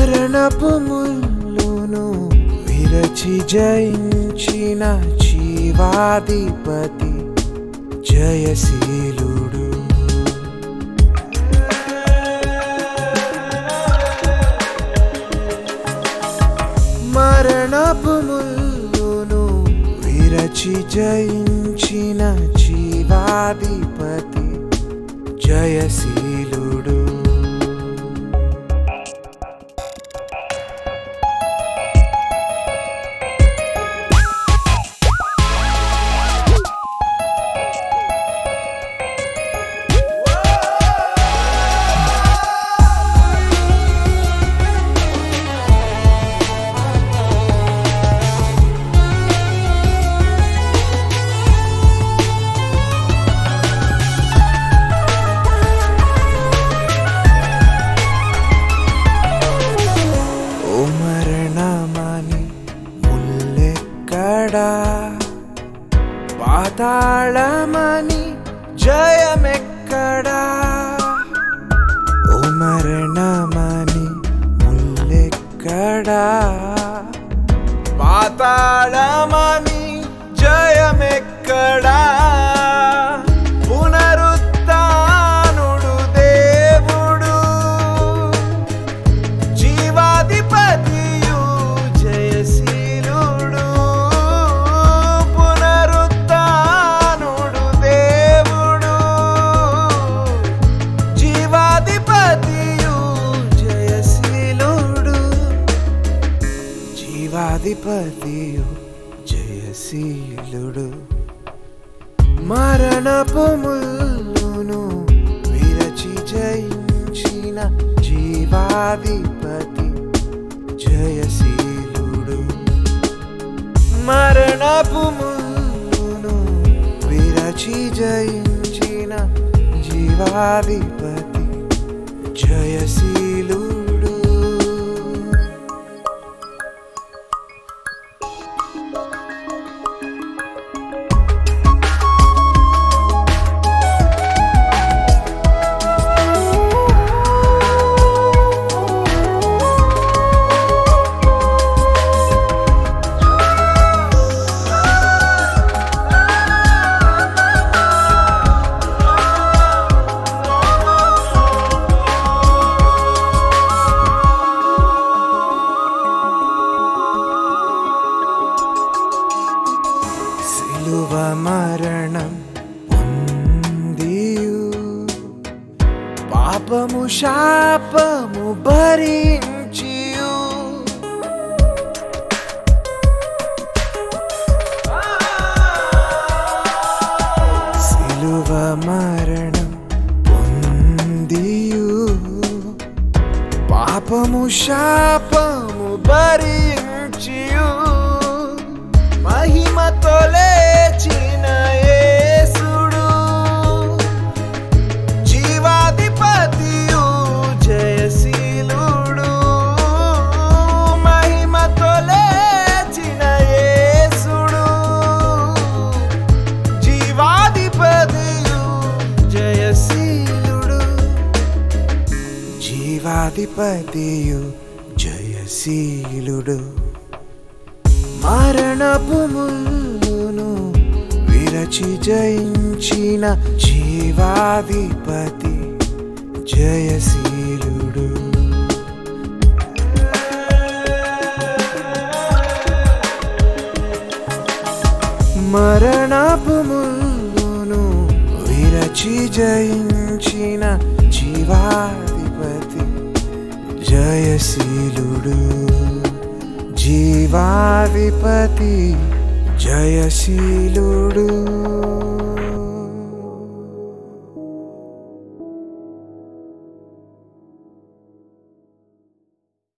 మరణపు ముల్లును విరచి జయించిన జీవాధిపతి జయశీలుడు. మరణపు ముల్లును విరచి జయించిన జీవాధిపతి జయశీలుడు. పాతాళమని జయమెక్కడా? ఓ మరణమని ముల్లెక్కడా? పాతాళమని జయమెక్కడా? పునరుత్థానుడు దేవుడు జీవాధిపతియు జయశీలుడు. జీవాధిపతియు జయశీలుడు. మరణపు ముల్లును విరచి జయించిన జీవాధిపతి జయశీలుడు. మరణపు ముల్లును విరచి జయించిన జీవాధిపతి జయశీలుడు. శిలువ మరణం పొందియు పాపము శాపము భరించియు శిలువ మరణం పొందియు పాపము శాపము భరించియు మహిమతో లేచిన యేసుడు జీవాధిపతియు జయశీలుడు. మహిమతో లేచిన యేసుడు జీవాధిపతియు జయశీలుడు. జీవాధిపతియు జయశీలుడు. మరణపు ముల్లును విరచి జయించిన జీవాధిపతి జయశీలుడు. మరణపు ముల్లును విరచి జయించిన జీవాధిపతి జయశీలుడు. జీవాధిపతి జయశీలుడు.